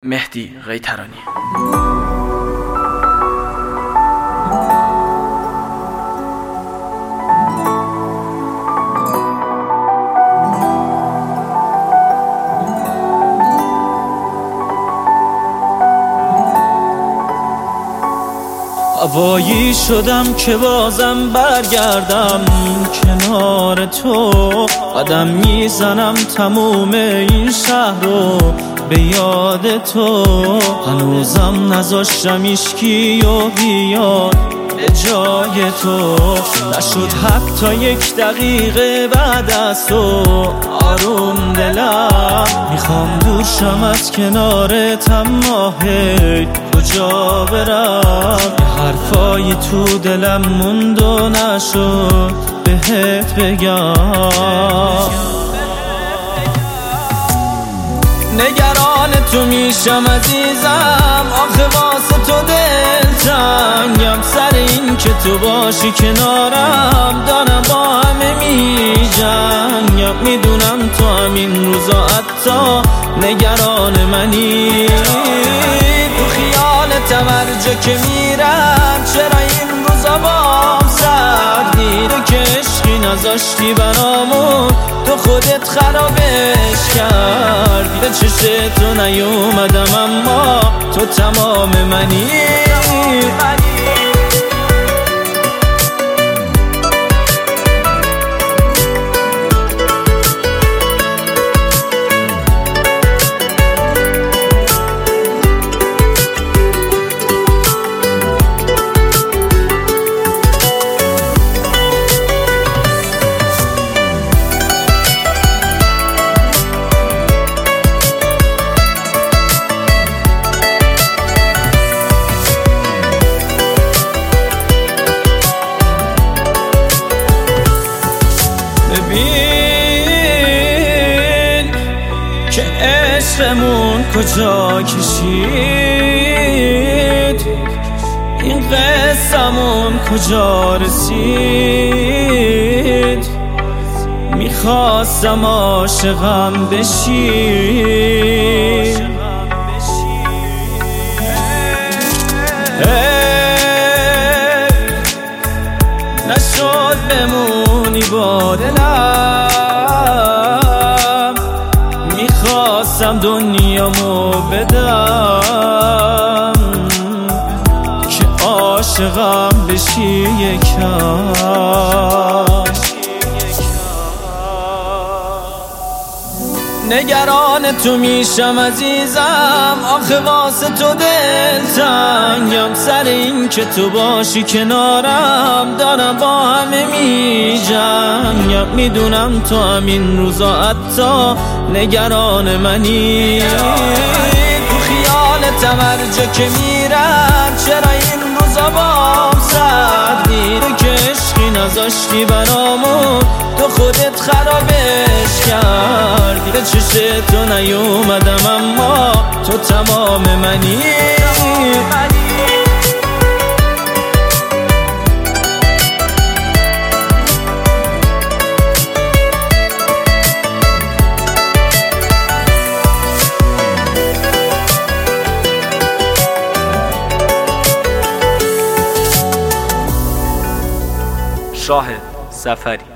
مهدی قیطرانی. هوایی شدم که بازم برگردم کنار تو، قدم میزنم تموم این شهر رو به یاد تو. هنوزم نذاشتم هیچکی و بیاد به جای تو. نشد حتی یک دقیقه بعد از تو آروم دلم. میخوام دور شم از کنارت اما هی کجا برم؟ یه حرفایی تو دلم موند و نشد بهت بگم. نگران تو میشم عزیزم، آخه واسه تو دلتنگم. سر این که تو باشی کنارم دارم با همه میجنگم. میدونم تو همین روزا حتی نگران منی. تو خیالت هر جا که میرم چرا این روزا بام سردی؟ تو که عشقی نذاشتی برامون، تو خودت خرابش کردی. به چشم تو نیومدم اما تو تمام منی. ببین که عشقمون کجا کشید، این قصه‌مون کجا رسید. میخواستم عاشقم بشی، نشد بمونی با دلم. میخواستم دنیامو بدم که عاشقم بشی یکم. نگران تو میشم عزیزم، آخه واسه تو دلتنگم. سر این که تو باشی کنارم دارم با همه میجنگم. میدونم تو همین روزا حتی نگران منی. تو خیالت هر جا که میرم چرا این روزا بام سردی؟ تو که عشقی نذاشتی برامون، تو خودت خرابش کردی. به چشم تو نیومدم اما تو تمام منی. شاهد ظفری.